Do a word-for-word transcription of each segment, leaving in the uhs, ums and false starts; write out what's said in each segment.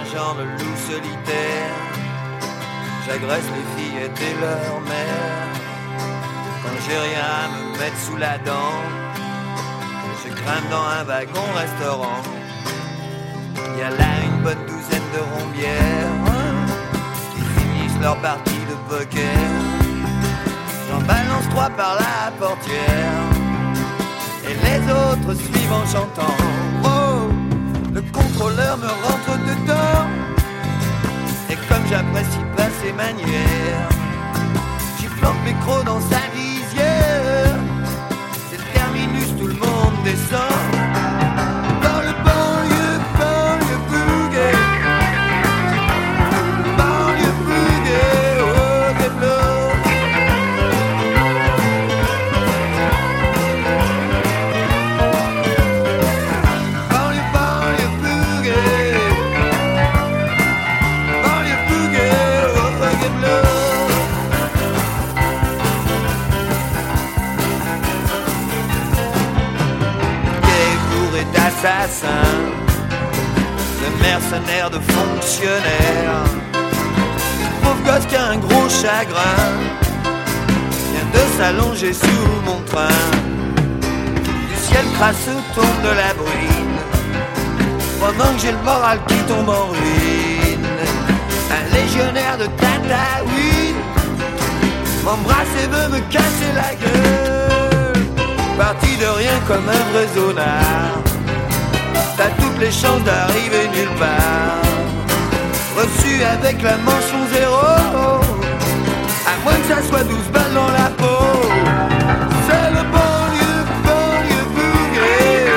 genre de loup solitaire. J'agresse les fillettes et leur mère. Quand j'ai rien à me mettre sous la dent, je grimpe dans un wagon restaurant. Y a là une bonne douzaine de rombières qui finissent leur partie de poker. J'en balance trois par la portière et les autres suivent en chantant. Oh, le contrôleur me rentre dedans. Et comme j'apprécie pas ses manières, j'y plante mes crocs dans sa lisière. C'est le terminus, tout le monde descend. Dans le banlieue, banlieue boogie. Banlieue boogie, oh des blocs. Banlieue, banlieue boogie. Banlieue boogie, oh des blocs. D'assassin, de mercenaire, de fonctionnaire, pauvre gosse qui a un gros chagrin, vient de s'allonger sous mon train. Du ciel crasseux tombe de la bruine, pendant que j'ai le moral qui tombe en ruine. Un légionnaire de Tataouine m'embrasse et veut me casser la gueule. Parti de rien comme un vrai zonard, t'as toutes les chances d'arriver nulle part. Reçu avec la mention zéro, à moins que ça soit douze balles dans la peau. C'est le banlieue, banlieue boogie.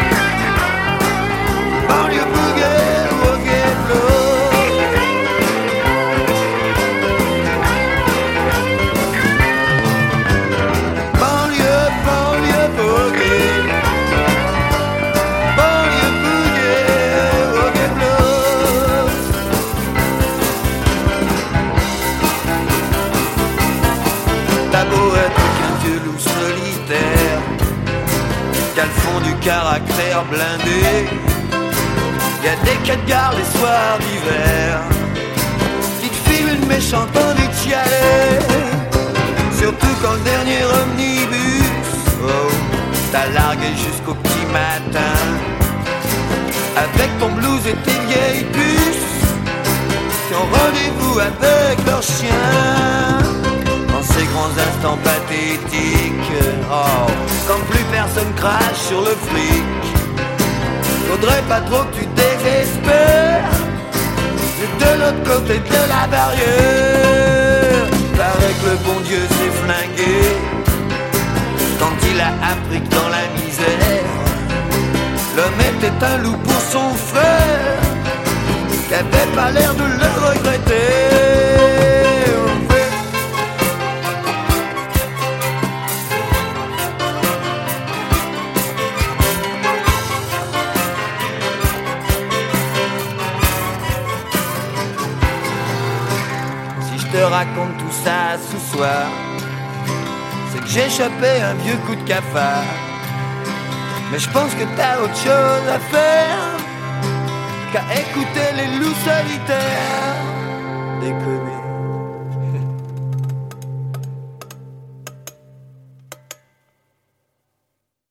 Banlieue boogie, rocket flow. Banlieue, banlieue boogie. Qu'à le fond du caractère blindé, y'a des quais de gare les soirs d'hiver qui te filent une méchante envie de chialer. Surtout quand le dernier omnibus, oh, t'as largué jusqu'au petit matin avec ton blues et tes vieilles puces qui ont rendez-vous avec leurs chiens. Dans ces grands instants pathétiques, oh, quand plus personne crache sur le fric, faudrait pas trop que tu désespères. C'est de l'autre côté de la barrière. Paraît que le bon Dieu s'est flingué quand il a appris que dans la misère, l'homme était un loup pour son frère, qui avait pas l'air de le regretter. Je te raconte tout ça ce soir, c'est que j'ai chopé un vieux coup de cafard. Mais je pense que t'as autre chose à faire qu'à écouter les loups solitaires des communes.